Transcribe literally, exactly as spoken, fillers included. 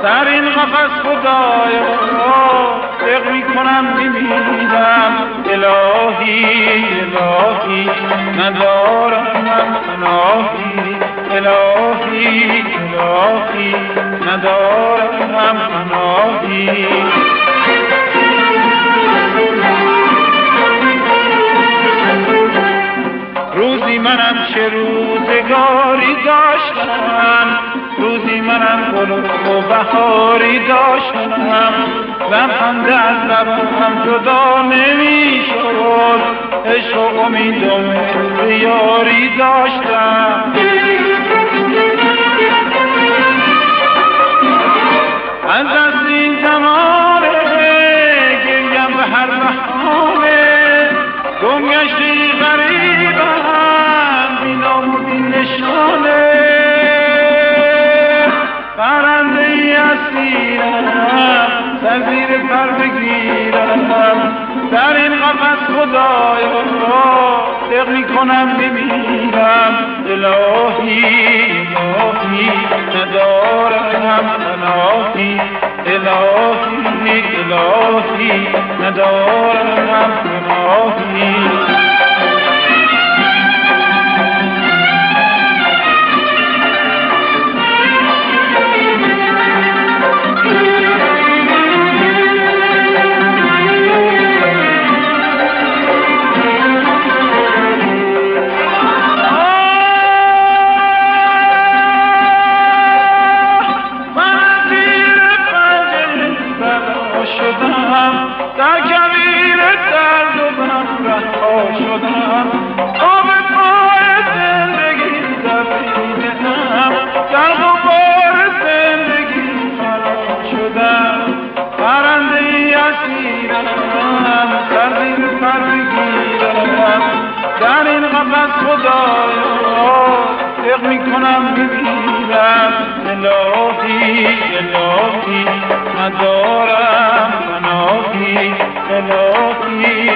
در این قفس خدایا دق میکنم میمیرم. الهی الهی ندارم من پناهی، الهی الهی ندارم من پناهی. روزی منم چه روزگاری داشتم، روزی منم گل و بهاری داشتم. لبخنده از لبم جدا نمیشد، عشق و امید و یاری داشتم. از دست این زمانه گریم به هر بهانه، گم گشتی غریبم بی نام و بی نشانه. پرنده ای اسیرم در زیر پر بگیرم، در این قفس خدایا دق میکنم بمیرم. الهی الهی ندارم پناهی، الهی الهی ندارم پناهی. در کمین درد و غم رها شدم، آب پای زندگی دویدم، در غبار زندگی فرا شدم. پرنده ای اسیرم سر زیر پر بگیرم، در این قفس خدایا دق میکنم بمیرم. الهی الهی ندارم پناهی، الهی